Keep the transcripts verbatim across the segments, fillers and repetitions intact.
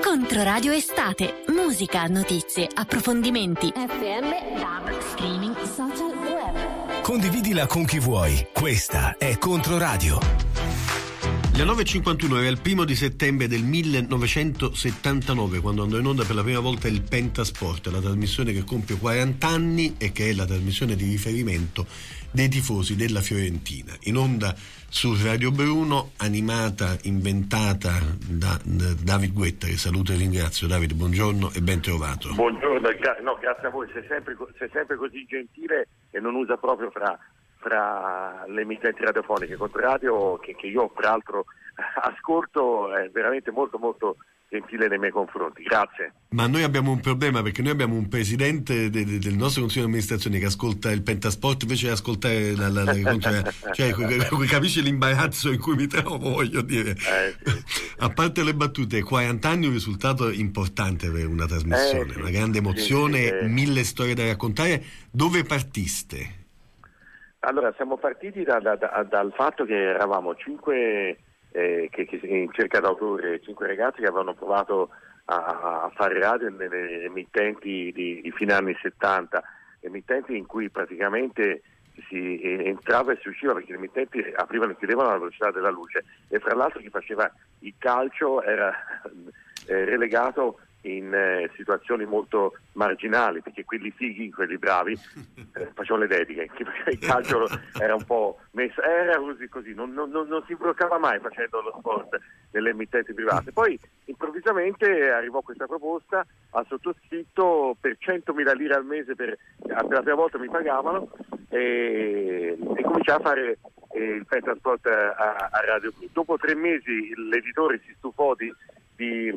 Controradio Estate, musica, notizie, approfondimenti. F M, D A B, streaming, social, web. Condividila con chi vuoi. Questa è Controradio. Le nove e cinquantuno era il primo di settembre del millenovecentosettantanove quando andò in onda per la prima volta il Pentasport, la trasmissione che compie quaranta anni e che è la trasmissione di riferimento dei tifosi della Fiorentina. In onda su Radio Bruno, animata, inventata da, da David Guetta, che saluto e ringrazio. David, buongiorno e ben trovato. Buongiorno, gra- no, grazie a voi, sei sempre, sei sempre così gentile e non usa proprio fra... fra le emittenti radiofoniche. Controradio, che, che io peraltro ascolto, è veramente molto molto gentile nei miei confronti, grazie. Ma noi abbiamo un problema, perché noi abbiamo un presidente de, de, del nostro consiglio di amministrazione che ascolta il Pentasport invece di ascoltare la, la, la, cioè, cioè capisci l'imbarazzo in cui mi trovo, voglio dire. Eh, sì, sì. A parte le battute, quaranta anni è un risultato importante per una trasmissione, eh, sì, una grande emozione, sì, sì, eh. mille storie da raccontare. Dove partiste? Allora, siamo partiti da, da, da, dal fatto che eravamo cinque eh, che, che in cerca d'autore, cinque ragazzi che avevano provato a, a fare radio nelle emittenti di, di fine anni settanta, emittenti in cui praticamente si entrava e si usciva, perché le emittenti aprivano e chiudevano alla velocità della luce, e fra l'altro chi faceva il calcio era eh, relegato in eh, situazioni molto marginali, perché quelli fighi, quelli bravi eh, facevano le dediche, chi faceva il calcio era un po' messo, era così così, non, non, non si bloccava mai facendo lo sport nelle emittenti private. Poi improvvisamente arrivò questa proposta al sottoscritto per centomila lire al mese, per, per la prima volta mi pagavano, e, e cominciai a fare eh, il Pentasport a, a Radio Blu. Dopo tre mesi l'editore si stufò di, di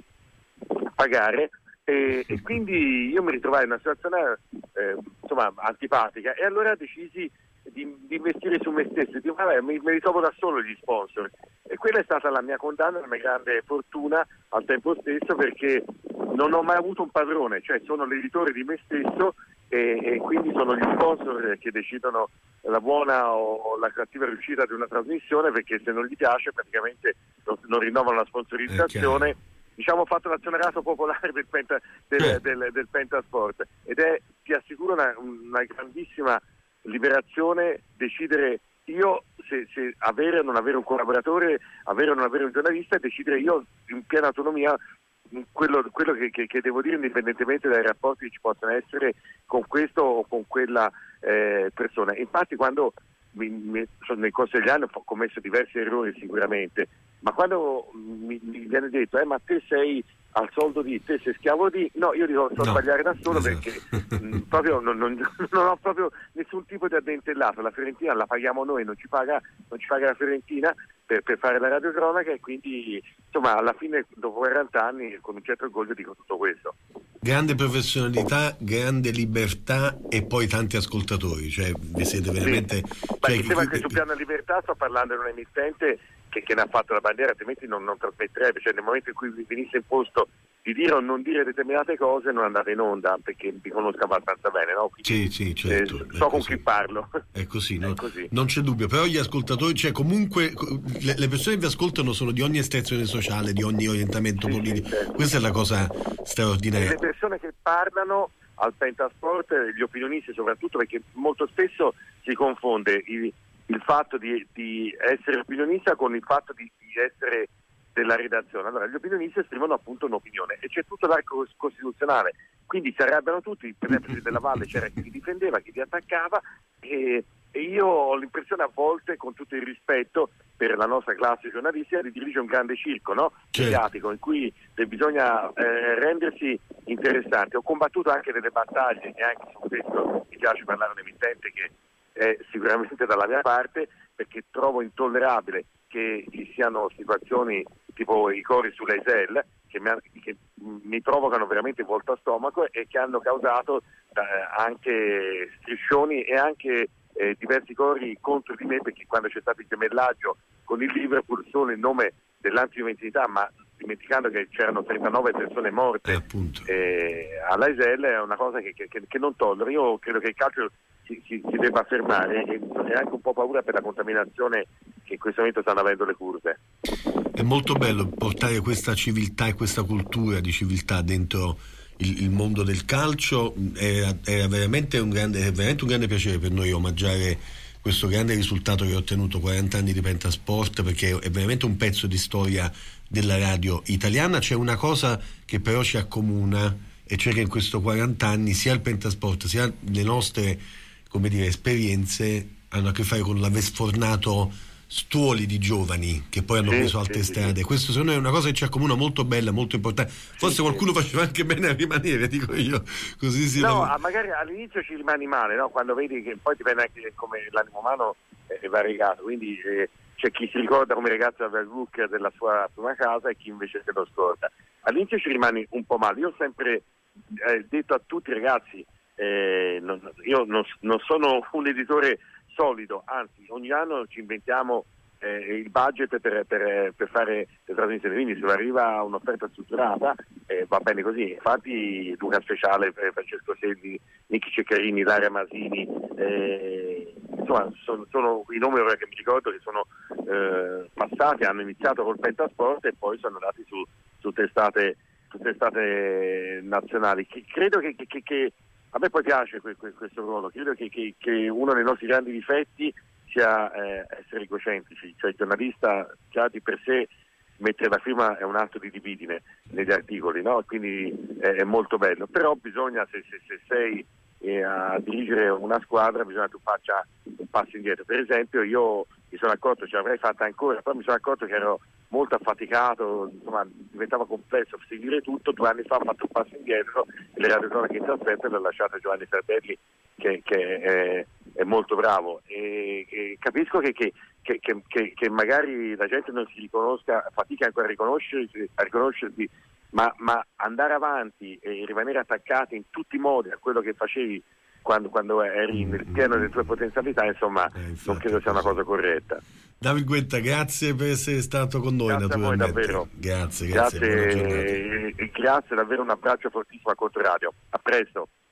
pagare e, e quindi io mi ritrovai in una situazione eh, insomma antipatica, e allora decisi di, di investire su me stesso, di, vabbè, mi, mi ritrovo da solo gli sponsor, e quella è stata la mia condanna, la mia grande fortuna al tempo stesso, perché non ho mai avuto un padrone, cioè sono l'editore di me stesso, e, e quindi sono gli sponsor che decidono la buona o la cattiva riuscita di una trasmissione, perché se non gli piace praticamente non, non rinnovano la sponsorizzazione. Okay. Diciamo, ho fatto l'azionariato popolare del, penta, del, eh. del, del Pentasport, ed è, ti assicuro, una, una grandissima liberazione decidere io se, se avere o non avere un collaboratore, avere o non avere un giornalista, e decidere io in piena autonomia quello, quello che, che, che devo dire, indipendentemente dai rapporti che ci possono essere con questo o con quella eh, persona. Infatti quando mi, mi, nel corso degli anni ho commesso diversi errori sicuramente, ma quando mi, mi viene detto eh ma te sei al soldo di, te sei schiavo di, no, io dico so no, sbagliare da solo, esatto. Perché mh, proprio non, non, non ho proprio nessun tipo di addentellato. La Fiorentina la paghiamo noi, non ci paga, non ci paga la Fiorentina per, per fare la radiocronaca, e quindi insomma alla fine dopo quaranta anni con un certo orgoglio dico tutto questo. Grande professionalità, grande libertà e poi tanti ascoltatori, cioè vi siete veramente sì. Cioè, ma mi sembra chi... che sul piano libertà sto parlando di un emittente che, che ne ha fatto la bandiera, altrimenti non, non trasmetterebbe, cioè nel momento in cui vi venisse imposto di dire o non dire determinate cose non andate in onda, perché vi conosco abbastanza bene, no? Quindi, sì, sì, certo, eh, so con chi parlo. È così, no? È così, non c'è dubbio, però gli ascoltatori, cioè comunque le, le persone che vi ascoltano sono di ogni estrazione sociale, di ogni orientamento sì, politico, sì, certo. Questa è la cosa straordinaria. E le persone che parlano al Pentasport, gli opinionisti soprattutto, perché molto spesso si confonde il, il fatto di, di essere opinionista con il fatto di, di essere della redazione. Allora, gli opinionisti esprimono appunto un'opinione e c'è tutto l'arco costituzionale, quindi si arrabbiano tutti. Per esempio della Valle c'era chi li difendeva, chi li attaccava, e, e io ho l'impressione a volte, con tutto il rispetto per la nostra classe giornalistica, di dirigere un grande circo, no? Mediatico, in cui bisogna eh, rendersi interessanti. Ho combattuto anche delle battaglie, e anche su questo mi piace parlare all'emittente che è sicuramente dalla mia parte, perché trovo intollerabile che ci siano situazioni tipo i cori sull'E S L che mi, che mi provocano veramente volta a stomaco e che hanno causato eh, anche striscioni e anche eh, diversi cori contro di me, perché quando c'è stato il gemellaggio con il Liverpool solo in nome dell'antijuventinità, ma dimenticando che c'erano trentanove persone morte eh, all'A S L, è una cosa che, che, che non tollero. Io credo che il calcio si, si, si debba fermare, e ho anche un po' paura per la contaminazione che in questo momento stanno avendo le curve. È molto bello portare questa civiltà e questa cultura di civiltà dentro il, il mondo del calcio. Era, era veramente un grande, è veramente un grande piacere per noi omaggiare questo grande risultato che ha ottenuto quaranta anni di Pentasport, perché è veramente un pezzo di storia della radio italiana. C'è una cosa che però ci accomuna, e cioè che in questo quaranta anni sia il Pentasport sia le nostre, come dire, esperienze hanno a che fare con l'aver sfornato stuoli di giovani che poi hanno sì, preso altre sì, strade. sì. Questo secondo me è una cosa che ci accomuna, molto bella, molto importante. Forse sì, qualcuno sì. faceva anche bene a rimanere, dico io, così si No, lav- magari all'inizio ci rimani male, no? Quando vedi che poi dipende anche come l'animo umano è variegato, quindi eh, c'è chi si ricorda come ragazzo del look della sua prima casa e chi invece se lo scorda. All'inizio ci rimani un po' male. Io ho sempre eh, detto a tutti i ragazzi, eh, non, io non, non sono un editore solido, anzi ogni anno ci inventiamo eh, il budget per, per, per fare le trasmissioni, quindi se arriva un'offerta strutturata eh, va bene così. Infatti Luca Speciale, eh, Francesco Selli, Nichi Ceccarini, Daria Masini, eh, insomma sono, sono i nomi ora che mi ricordo che sono eh, passati, hanno iniziato col Pentasport e poi sono andati su, su testate su testate nazionali. Credo che, che, che a me poi piace questo ruolo, credo che, che, che uno dei nostri grandi difetti sia eh, essere egocentrici, cioè il giornalista già di per sé mettere la firma è un atto di libidine negli articoli, no? Quindi eh, è molto bello, però bisogna, se, se, se sei eh, a dirigere una squadra, bisogna che tu faccia un passo indietro. Per esempio io mi sono accorto, ce l'avrei fatta ancora, però mi sono accorto che ero molto affaticato, insomma diventava complesso seguire tutto. Due anni fa ho fatto un passo indietro e le radiocronache in trasferta le ho lasciate a Giovanni Farbelli che, che è, è molto bravo e, e capisco che, che, che, che, che magari la gente non si riconosca, fatica ancora a riconoscersi, a riconoscersi ma, ma andare avanti e rimanere attaccati in tutti i modi a quello che facevi quando, quando eri nel pieno delle tue potenzialità, insomma eh, infatti, non credo sia una cosa corretta. David Guetta, grazie per essere stato con noi. Grazie naturalmente. a voi davvero. Grazie, grazie. Grazie, e, e grazie, davvero un abbraccio fortissimo a Controradio. A presto.